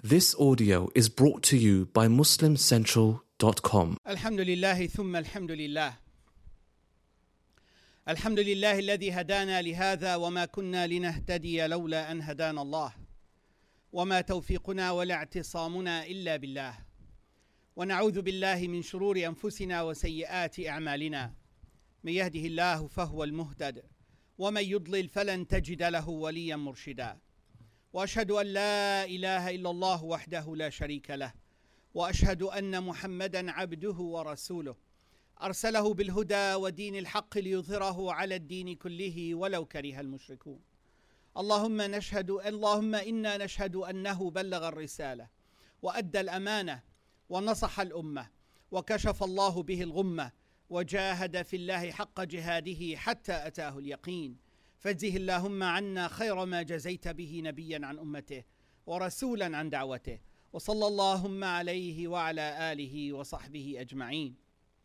This audio is brought to you by MuslimCentral.com. الحمد لله ثم الحمد لله. الحمد لله الذي هدانا لهذا وما كنا لنهتدي لولا أن هدانا الله وما توفيقنا ولا اعتصامنا إلا بالله ونعوذ بالله من شرور أنفسنا وسيئات أعمالنا من يهده الله فهو المهتد ومن يضلل فلن تجد له وليا مرشدا وأشهد أن لا إله إلا الله وحده لا شريك له وأشهد أن محمدا عبده ورسوله أرسله بالهدى ودين الحق ليظهره على الدين كله ولو كره المشركون. اللهم إنا نشهد أنه بلغ الرسالة وأدى الأمانة ونصح الأمة وكشف الله به الغمة وجاهد في الله حق جهاده حتى أتاه اليقين. فاجزه اللهم عنا خير ما جزيت به نبيا عن أمته ورسولا عن دعوته وصلى اللهم عليه وعلى آله وصحبه أجمعين.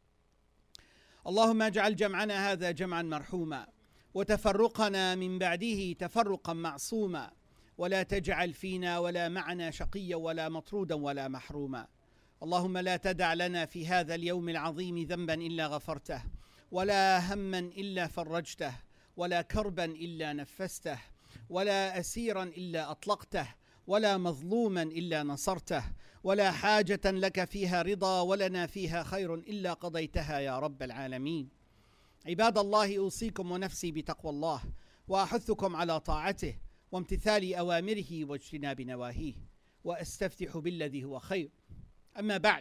اللهم اجعل جمعنا هذا جمعا مرحوما وتفرقنا من بعده تفرقا معصوما ولا تجعل فينا ولا معنا شقيا ولا مطرودا ولا محروما. اللهم لا تدع لنا في هذا اليوم العظيم ذنبا إلا غفرته ولا هما إلا فرجته ولا كربا إلا نفسته ولا أسيرا إلا أطلقته ولا مظلوما إلا نصرته ولا حاجة لك فيها رضا ولنا فيها خير إلا قضيتها يا رب العالمين. عباد الله، أوصيكم ونفسي بتقوى الله وأحثكم على طاعته وامتثال أوامره واجتناب نواهيه وأستفتح بالذي هو خير. أما بعد,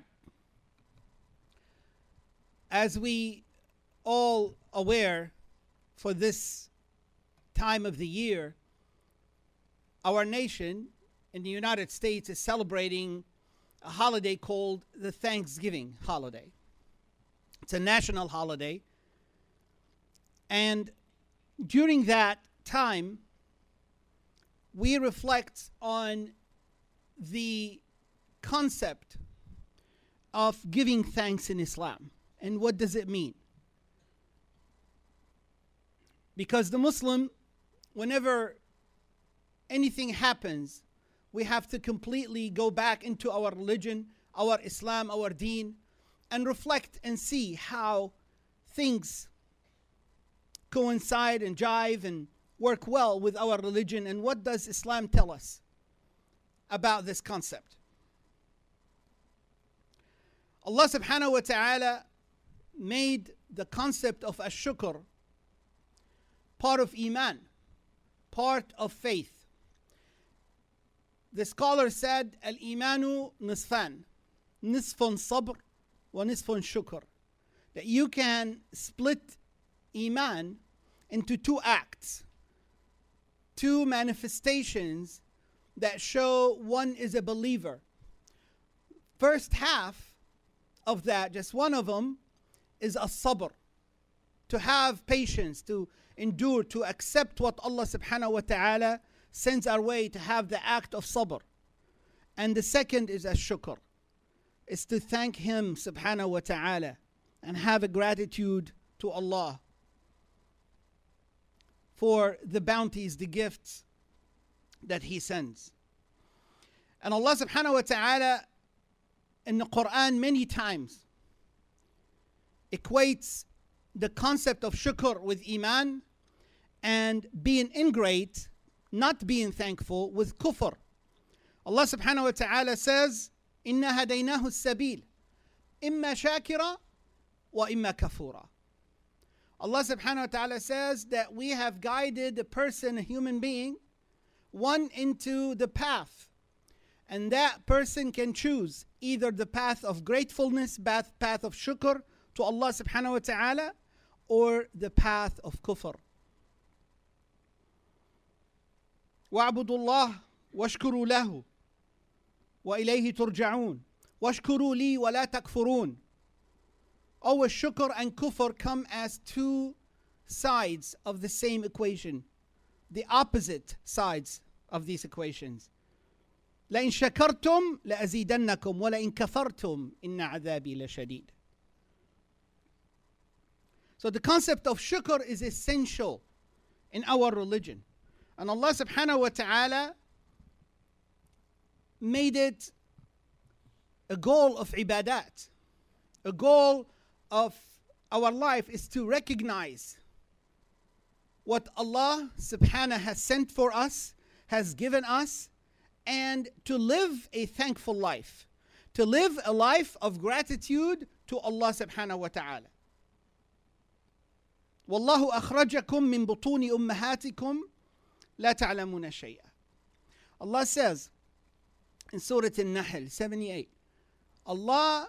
as we all aware, for this time of the year, our nation in the United States is celebrating a holiday called the Thanksgiving holiday. It's a national holiday. And during that time, we reflect on the concept of giving thanks in Islam. And what does it mean? Because the Muslim, whenever anything happens, we have to completely go back into our religion, our Islam, our deen, and reflect and see how things coincide and jive and work well with our religion, and what does Islam tell us about this concept. Allah subhanahu wa ta'ala made the concept of ash-shukr part of iman, part of faith. The scholar said, al-imanu nisfan, nisfun sabr wa nisfun shukr. That you can split iman into two acts, two manifestations that show one is a believer. First half of that, just one of them, is as-sabr, to have patience, to endure, to accept what Allah subhanahu wa ta'ala sends our way, to have the act of sabr. And the second is ash-shukr, is to thank Him subhanahu wa ta'ala and have a gratitude to Allah for the bounties, the gifts that He sends. And Allah subhanahu wa ta'ala in the Quran many times equates the concept of shukr with iman, and being ingrate, not being thankful, with kufr. Allah subhanahu wa ta'ala says, إِنَّا هَدَيْنَاهُ السَّبِيلِ إِمَّا شَاكِرًا وَإِمَّا كَفُورًا. Allah subhanahu wa ta'ala says that we have guided a person, a human being, one into the path. And that person can choose either the path of gratefulness, path of shukr to Allah subhanahu wa ta'ala, or the path of kufr. وَاعْبُدُوا اللَّهَ وَاشْكُرُوا لَهُ وَإِلَيْهِ تُرْجَعُونَ وَاشْكُرُوا لِي وَلَا تَكْفُرُونَ. Always shukr and kufr come as two sides of the same equation, the opposite sides of these equations. لَإِن شَكَرْتُمْ لَأَزِيدَنَّكُمْ وَلَإِن كَفَرْتُمْ إِنَّ عَذَابِي لَشَدِيدٌ. So the concept of shukr is essential in our religion. And Allah subhanahu wa ta'ala made it a goal of ibadat. A goal of our life is to recognize what Allah subhanahu has sent for us, has given us, and to live a thankful life. To live a life of gratitude to Allah subhanahu wa ta'ala. وَاللَّهُ أَخْرَجَكُم مِّن بُطُونِ أُمَّهَاتِكُمْ لَا تَعْلَمُونَ شَيْئًا. Allah says in Surah An-Nahl 78, Allah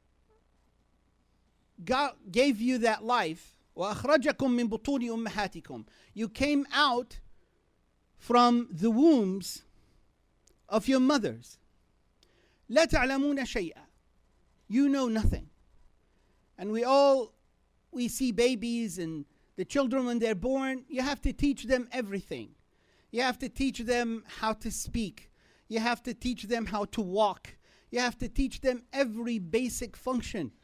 gave you that life. وَأَخْرَجَكُم مِّن بُطُونِ أُمَّهَاتِكُمْ. You came out from the wombs of your mothers. لَا تَعْلَمُونَ شَيْئًا. You know nothing. And we see babies and the children when they're born, you have to teach them everything. You have to teach them how to speak. You have to teach them how to walk. You have to teach them every basic function.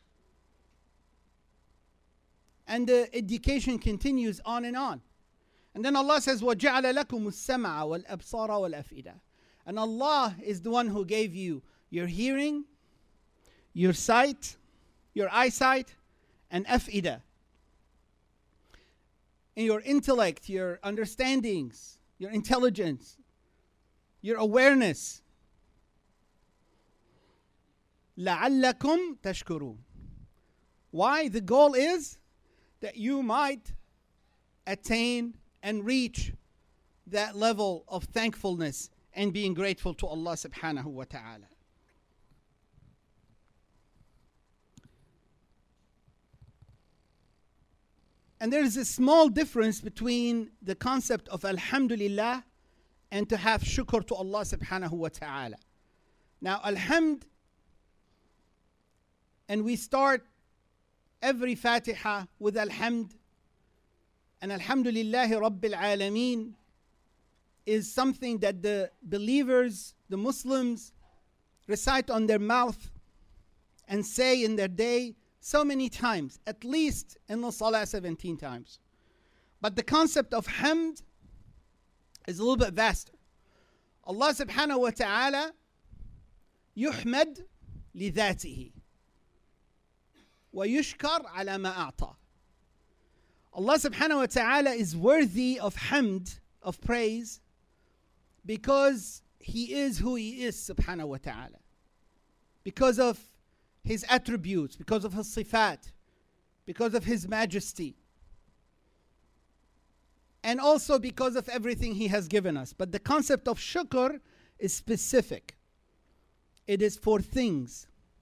And the education continues on and on. And then Allah says, وَجَعَلَ لَكُمُ السَّمْعَ وَالْأَبْصَارَ وَالْأَفْئِدَةَ. And Allah is the one who gave you your hearing, your sight, your eyesight, and af'idah. In your intellect, your understandings, your intelligence, your awareness. لَعَلَّكُمْ تَشْكُرُونَ. Why? The goal is that you might attain and reach that level of thankfulness and being grateful to Allah subhanahu wa ta'ala. And there is a small difference between the concept of Alhamdulillah and to have shukr to Allah subhanahu wa ta'ala. Now, Alhamd, and we start every Fatiha with Alhamd, and Alhamdulillahi Rabbil Alameen is something that the believers, the Muslims, recite on their mouth and say in their day so many times, at least in the Salah 17 times. But the concept of Hamd is a little bit vaster. Allah subhanahu wa ta'ala يحمد لذاته ويشكر على ما أعطى. Allah subhanahu wa ta'ala is worthy of hamd, of praise, because He is who He is subhanahu wa ta'ala. Because of His attributes, because of His sifat, because of His majesty. And also because of everything He has given us. But the concept of shukr is specific. It is for things.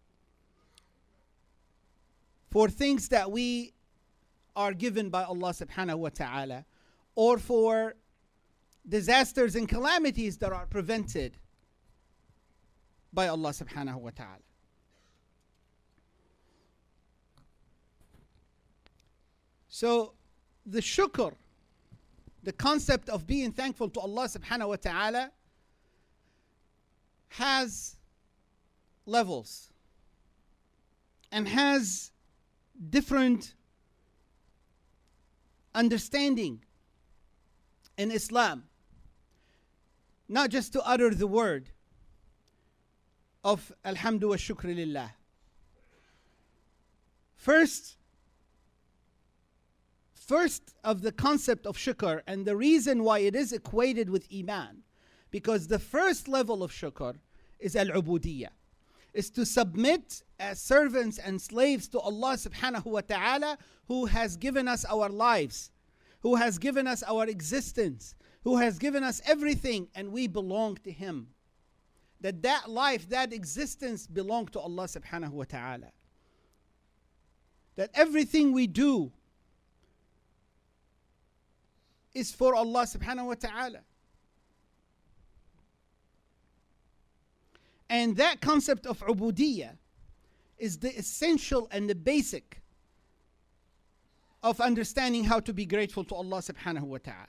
For things that we are given by Allah subhanahu wa ta'ala, or for disasters and calamities that are prevented by Allah subhanahu wa ta'ala. So the shukr, the concept of being thankful to Allah subhanahu wa ta'ala, has levels and has different understanding in Islam. Not just to utter the word of Alhamdu wa Shukr lillah. First of the concept of shukr, and the reason why it is equated with iman, because the first level of shukr is al-ubudiyya, is to submit as servants and slaves to Allah subhanahu wa ta'ala, who has given us our lives, who has given us our existence, who has given us everything, and we belong to Him. That life, that existence belong to Allah subhanahu wa ta'ala. That everything we do is for Allah subhanahu wa ta'ala. And that concept of ubudiyya is the essential and the basic of understanding how to be grateful to Allah subhanahu wa ta'ala.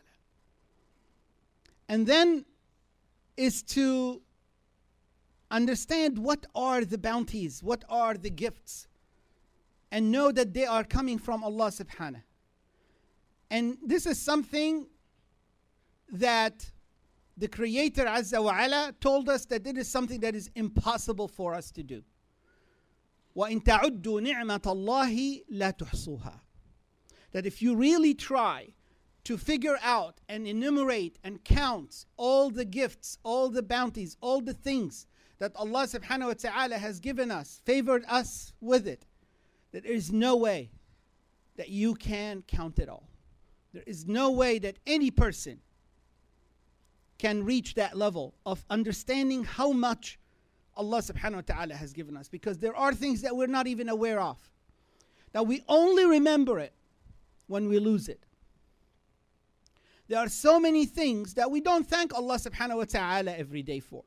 And then is to understand what are the bounties, what are the gifts, and know that they are coming from Allah subhanahu. And this is something that the Creator Azza wa Ala told us that it is something that is impossible for us to do. وَإِن تَعُدُّوا نِعْمَةَ اللَّهِ لَا تُحْصُوهَا. That if you really try to figure out and enumerate and count all the gifts, all the bounties, all the things that Allah subhanahu wa ta'ala has given us, favored us with it, that there is no way that you can count it all. There is no way that any person can reach that level of understanding how much Allah subhanahu wa ta'ala has given us, because there are things that we're not even aware of. Now we only remember it when we lose it. There are so many things that we don't thank Allah subhanahu wa ta'ala every day for.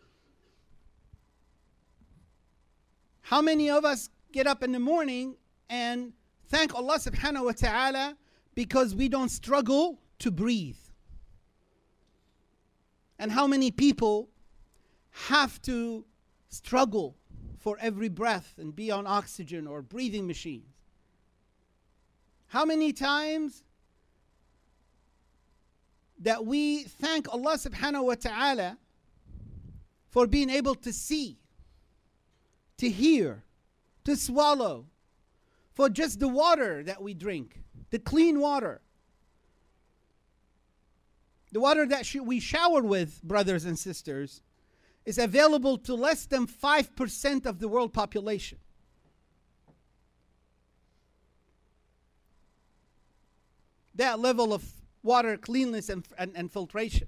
How many of us get up in the morning and thank Allah subhanahu wa ta'ala because we don't struggle to breathe? And how many people have to struggle for every breath and be on oxygen or breathing machines? How many times that we thank Allah subhanahu wa ta'ala for being able to see, to hear, to swallow, for just the water that we drink, the clean water. The water that we shower with, brothers and sisters, is available to less than 5% of the world population. That level of water cleanliness and filtration.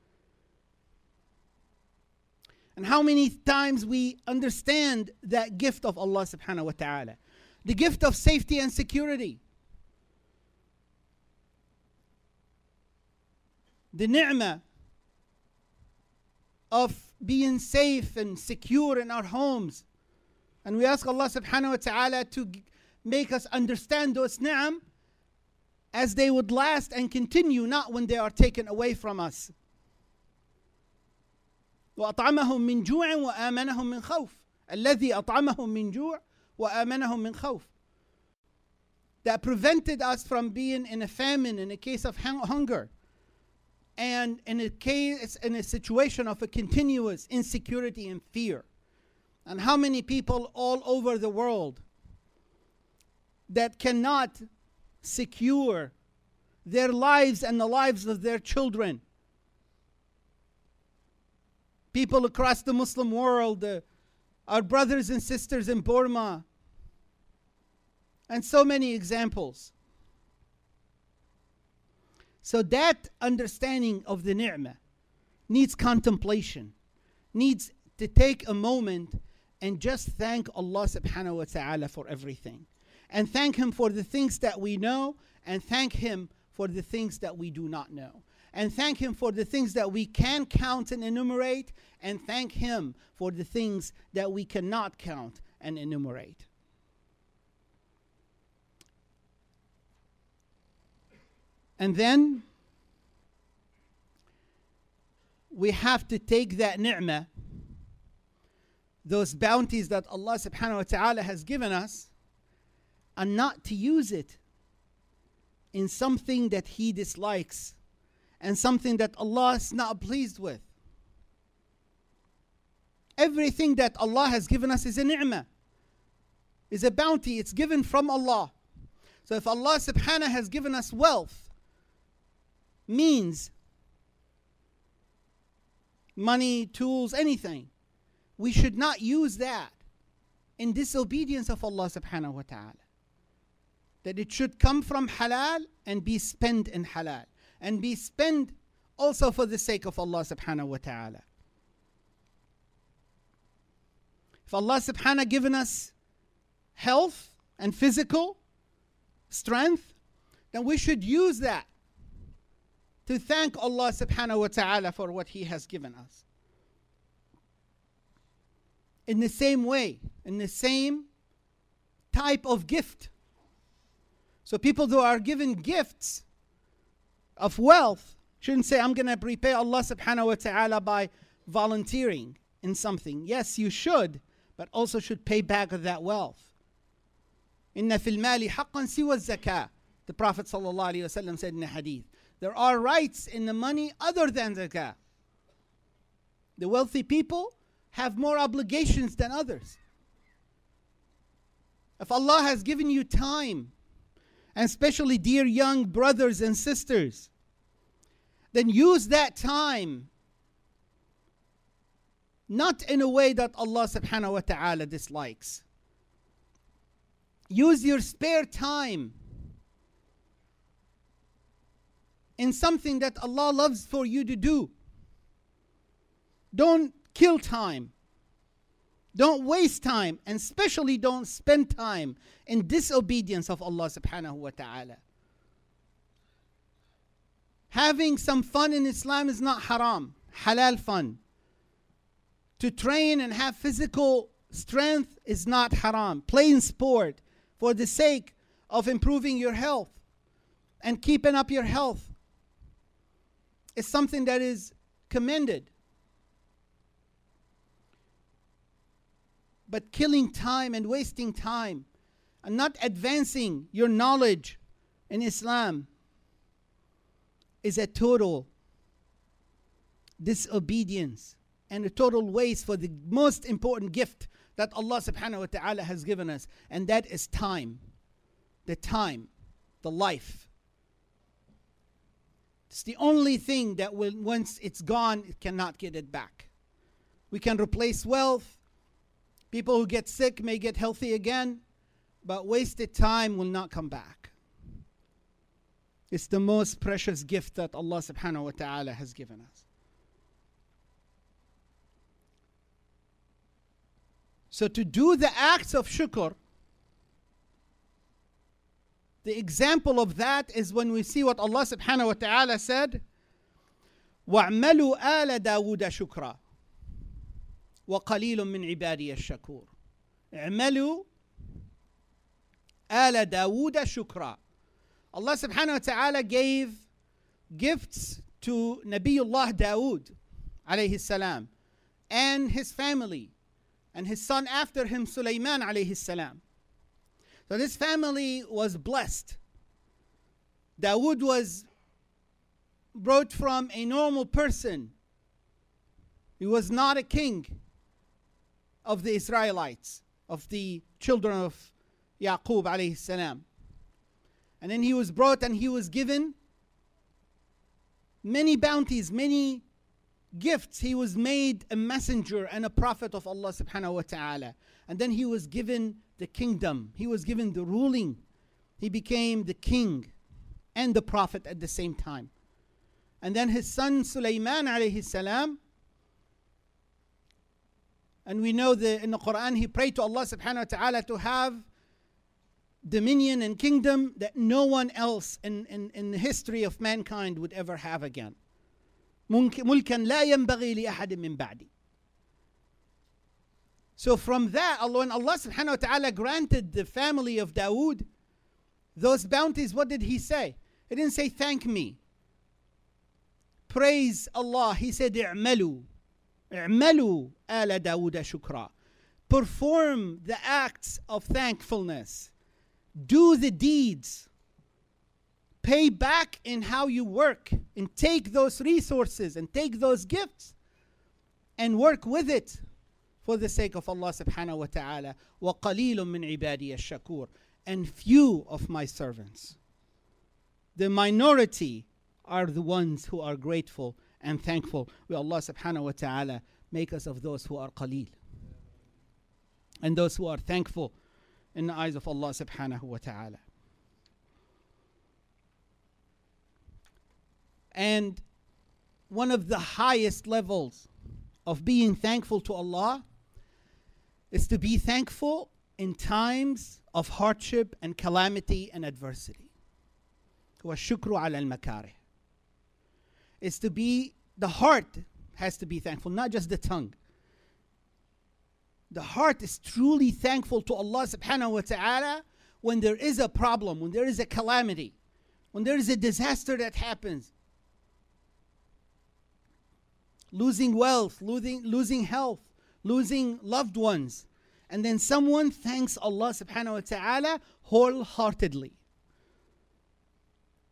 And how many times we understand that gift of Allah subhanahu wa ta'ala. The gift of safety and security. The ni'mah of being safe and secure in our homes. And we ask Allah subhanahu wa ta'ala to make us understand those ni'am as they would last and continue, not when they are taken away from us. وَأَطْعَمَهُم مِّن جُوعٍ وَآمَنَهُم مِّن خَوْفٍ الَّذِي أَطْعَمَهُم مِّن جُوعٍ وَآمَنَهُم مِّن خَوْفٍ. That prevented us from being in a famine, in a case of hunger, and in a situation of a continuous insecurity and fear. And how many people all over the world that cannot secure their lives and the lives of their children. People across the Muslim world, our brothers and sisters in Burma, and so many examples. So that understanding of the ni'mah needs contemplation, needs to take a moment and just thank Allah subhanahu wa ta'ala for everything. And thank Him for the things that we know, and thank Him for the things that we do not know. And thank Him for the things that we can count and enumerate, and thank Him for the things that we cannot count and enumerate. And then we have to take that ni'mah, those bounties that Allah subhanahu wa ta'ala has given us, and not to use it in something that He dislikes and something that Allah is not pleased with. Everything that Allah has given us is a ni'mah, is a bounty. It's given from Allah. So if Allah subhanahu has given us wealth, means, money, tools, anything, we should not use that in disobedience of Allah subhanahu wa ta'ala. That it should come from halal and be spent in halal, and be spent also for the sake of Allah subhanahu wa ta'ala. If Allah subhanahu given us health and physical strength, then we should use that to thank Allah subhanahu wa ta'ala for what He has given us. In the same way, in the same type of gift. So people who are given gifts of wealth shouldn't say, I'm going to repay Allah subhanahu wa ta'ala by volunteering in something. Yes, you should, but also should pay back of that wealth. Inna fil mali haqqan siwa zakah. The Prophet sallallahu alaihi wasallam said in a hadith, there are rights in the money other than zakah. The wealthy people have more obligations than others. If Allah has given you time, and especially dear young brothers and sisters, then use that time not in a way that Allah subhanahu wa ta'ala dislikes. Use your spare time in something that Allah loves for you to do. Don't kill time. Don't waste time, and especially don't spend time in disobedience of Allah subhanahu wa ta'ala. Having some fun in Islam is not haram, halal fun. To train and have physical strength is not haram. Playing sport for the sake of improving your health and keeping up your health is something that is commended. But killing time and wasting time and not advancing your knowledge in Islam is a total disobedience and a total waste for the most important gift that Allah subhanahu wa ta'ala has given us, and that is time. The time, the life. It's the only thing that will, once it's gone, it cannot get it back. We can replace wealth. People who get sick may get healthy again, but wasted time will not come back. It's the most precious gift that Allah subhanahu wa ta'ala has given us. So to do the acts of shukr, the example of that is when we see what Allah subhanahu wa ta'ala said, وَاعْمَلُوا آلَ دَاوُودَ شُكْرًا وَقَلِيلٌ مِّنْ عِبَادِيَ الشَّكُورِ. اعْمَلُوا آلَ دَاوُودَ شُكْرًا. Allah subhanahu wa ta'ala gave gifts to Nabiullah Dawood alayhi salam and his family and his son after him Sulaiman alayhi salam. So this family was blessed. Dawood was brought from a normal person. He was not a king of the Israelites, of the children of Yaqub alayhi salam. And then he was brought and he was given many bounties, many gifts. He was made a messenger and a prophet of Allah subhanahu wa ta'ala. And then he was given the kingdom. He was given the ruling. He became the king and the prophet at the same time. And then his son Sulaiman alayhi salam, and we know that in the Quran he prayed to Allah subhanahu wa ta'ala to have dominion and kingdom that no one else in the history of mankind would ever have again. مُلْكًا لَا يَنْبَغِي لِأَحَدٍ مِّن بَعْدِي. So from that, when Allah subhanahu wa ta'ala granted the family of Dawood those bounties, what did he say? He didn't say thank me, praise Allah. He said اعملوا اعملوا آل داود شكرا. Perform the acts of thankfulness. Do the deeds. Pay back in how you work, and take those resources and take those gifts and work with it for the sake of Allah subhanahu wa ta'ala. وَقَلِيلٌ مِّنْ عِبَادِيَ الشَّكُورِ. And few of my servants, the minority, are the ones who are grateful and thankful. May Allah subhanahu wa ta'ala make us of those who are qaleel and those who are thankful in the eyes of Allah subhanahu wa ta'ala. And one of the highest levels of being thankful to Allah is to be thankful in times of hardship and calamity and adversity. وَالشُّكْرُ عَلَى الْمَكَارِهِ. Is to be, the heart has to be thankful, not just the tongue. The heart is truly thankful to Allah subhanahu wa ta'ala when there is a problem, when there is a calamity, when there is a disaster that happens. Losing wealth, losing health, losing loved ones. And then someone thanks Allah subhanahu wa ta'ala wholeheartedly.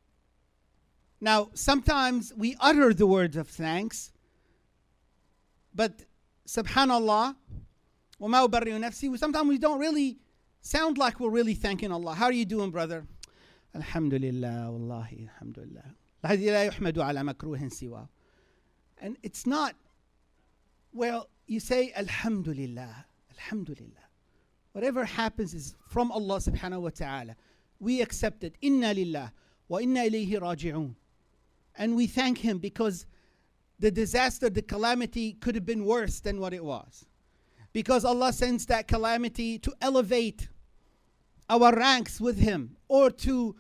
Now, sometimes we utter the words of thanks, But subhanallah, وَمَا أُبَرِّئُ نَفْسِي, sometimes we don't really sound like we're really thanking Allah. How are you doing, brother? Alhamdulillah, wallahi, alhamdulillah. الذي لا يحمد على مكروه سواه. And it's not, well, you say Alhamdulillah, Alhamdulillah. Whatever happens is from Allah subhanahu wa ta'ala. We accept it. Inna lillah wa inna ilayhi raji'un. And we thank Him because the disaster, the calamity could have been worse than what it was. Because Allah sends that calamity to elevate our ranks with Him, or to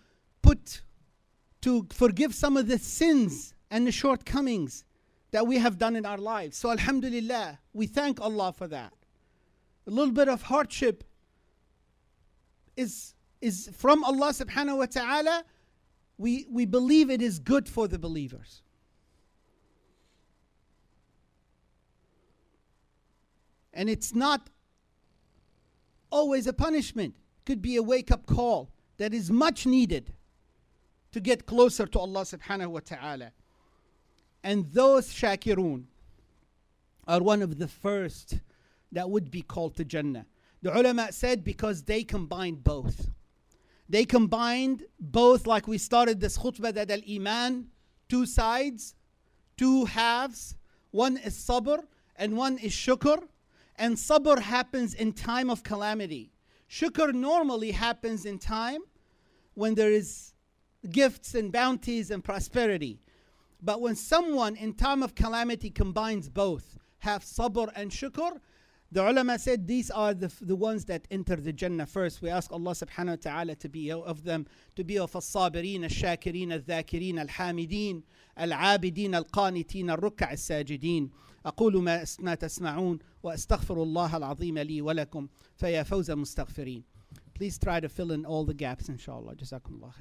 forgive some of the sins and the shortcomings that we have done in our lives. So alhamdulillah, we thank Allah for that. A little bit of hardship is from Allah subhanahu wa ta'ala. We believe it is good for the believers. And it's not always a punishment. It could be a wake-up call that is much needed to get closer to Allah subhanahu wa ta'ala. And those shakirun are one of the first that would be called to Jannah. The ulama said because they combined both. They combined both, like we started this khutbah, that al-iman, two sides, two halves. One is sabr and one is shukr. And sabr happens in time of calamity. Shukr normally happens in time when there is gifts and bounties and prosperity. But when someone in time of calamity combines both, have sabr and shukr, the ulama said these are the ones that enter the Jannah first. We ask Allah subhanahu wa ta'ala to be of them, to be of al-sabirin, al-shakirin, al-dhakirin, al-hamidin, al-abidin, al-qanitin, al-ruk'a, al-sajidin. أقول ما تسمعون وأستغفر الله العظيم لي ولكم فيا فوز المستغفرين. Please try to fill in all the gaps, inshallah. جزاكم الله خير.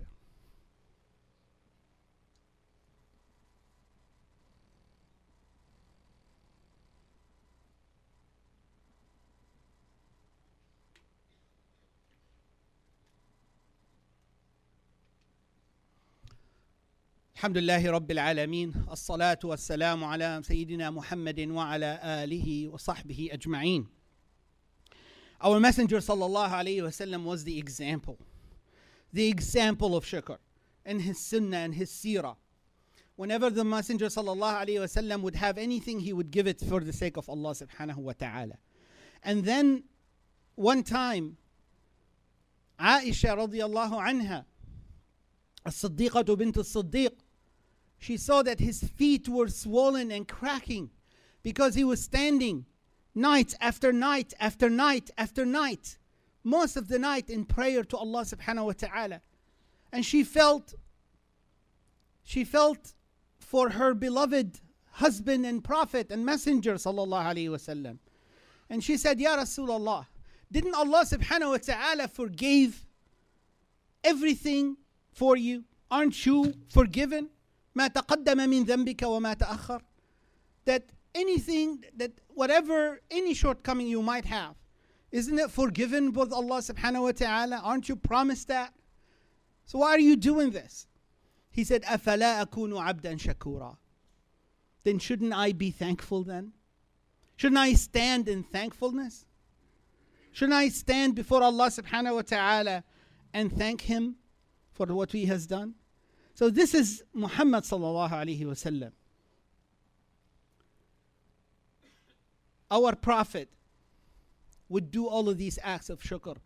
الحمد لله رب العالمين الصلاة والسلام على سيدنا محمد وعلى آله وصحبه أجمعين. Our Messenger sallallahu alayhi wasallam was the example of shukr in his sunnah and his seerah. Whenever the Messenger sallallahu alayhi wasallam would have anything, he would give it for the sake of Allah subhanahu wa ta'ala. And then one time, Aisha radiyallahu anha, as-Siddiqatu bint as-Siddiq, she saw that his feet were swollen and cracking because he was standing night after night after night after night, most of the night in prayer to Allah subhanahu wa ta'ala. And she felt for her beloved husband and prophet and messenger sallallahu alayhi wasallam. And she said, Ya Rasulullah, didn't Allah subhanahu wa ta'ala forgive everything for you? Aren't you forgiven? ما تقدم من ذنبك وما تأخر. That anything, that whatever, any shortcoming you might have, isn't it forgiven with Allah subhanahu wa ta'ala? Aren't you promised that? So why are you doing this? He said, أَفَلَا أَكُونُ عَبْدًا شَكُورًا. Then shouldn't I be thankful then? Shouldn't I stand in thankfulness? Shouldn't I stand before Allah subhanahu wa ta'ala and thank Him for what He has done? So this is Muhammad sallallahu alayhi wa sallam. Our Prophet would do all of these acts of shukr.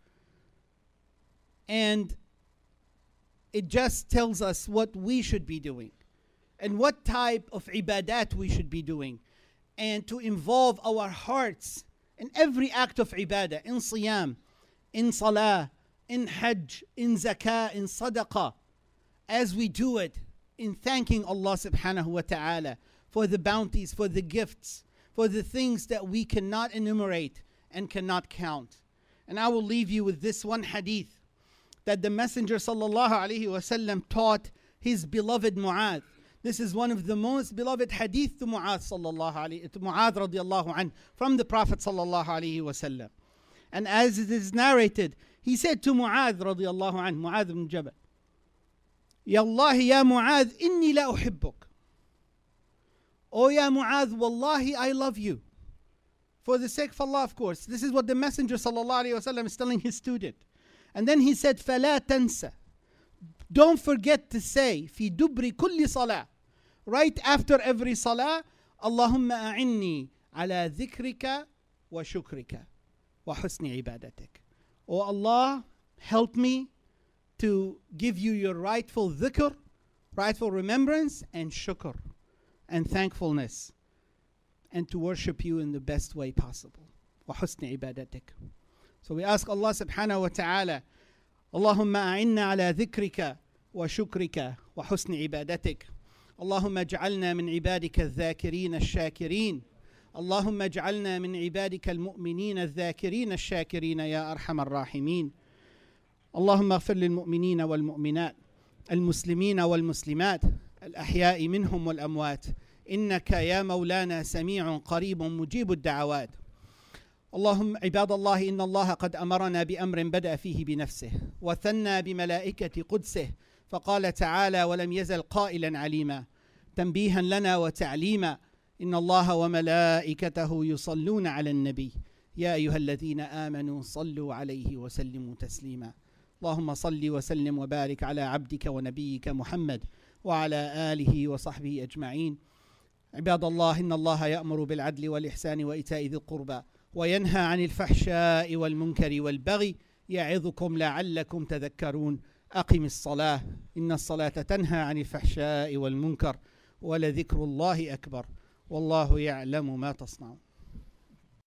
And it just tells us what we should be doing and what type of ibadat we should be doing, and to involve our hearts in every act of ibadah, in siyam, in salah, in hajj, in zakah, in sadaqah, as we do it in thanking Allah subhanahu wa ta'ala for the bounties, for the gifts, for the things that we cannot enumerate and cannot count. And I will leave you with this one hadith that the Messenger sallallahu alayhi wa sallam taught his beloved Mu'adh. This is one of the most beloved hadith to Mu'adh radiallahu anh, from the Prophet sallallahu alayhi wa sallam. And as it is narrated, he said to Mu'adh radiallahu anh, Mu'adh ibn Jabal, Ya Allah, ya Mu'adh, inni la uhibbuk. Oh ya Mu'adh, wallahi I love you. For the sake of Allah, of course. This is what the Messenger sallallahu alaihi wasallam is telling his student. And then he said, فَلَا تَنْسَ. Don't forget to say, فِي دُبْرِ كُلِّ صَلَاةٍ. Right after every salah, اللهم أعني على ذكرك وشكرك وحسن عبادتك. Oh Allah, help me to give you your rightful dhikr, rightful remembrance, and shukr, and thankfulness, and to worship you in the best way possible. وحسن عبادتك. So we ask Allah subhanahu wa ta'ala, اللهم أعنا على ذكرك وشكرك وحسن عبادتك. اللهم اجعلنا من عبادك الذاكرين الشاكرين. اللهم اجعلنا من عبادك المؤمنين الذاكرين الشاكرين يا أرحم الراحمين. اللهم اغفر للمؤمنين والمؤمنات المسلمين والمسلمات الأحياء منهم والأموات إنك يا مولانا سميع قريب مجيب الدعوات. اللهم عباد الله إن الله قد أمرنا بأمر بدأ فيه بنفسه وثنى بملائكة قدسه فقال تعالى ولم يزل قائلا عليما تنبيها لنا وتعليما إن الله وملائكته يصلون على النبي يا أيها الذين آمنوا صلوا عليه وسلموا تسليما. اللهم صل وسلم وبارك على عبدك ونبيك محمد وعلى آله وصحبه أجمعين. عباد الله إن الله يأمر بالعدل والإحسان وإيتاء ذي القربى وينهى عن الفحشاء والمنكر والبغي يعظكم لعلكم تذكرون. أقم الصلاة إن الصلاة تنهى عن الفحشاء والمنكر ولذكر الله أكبر والله يعلم ما تصنعون.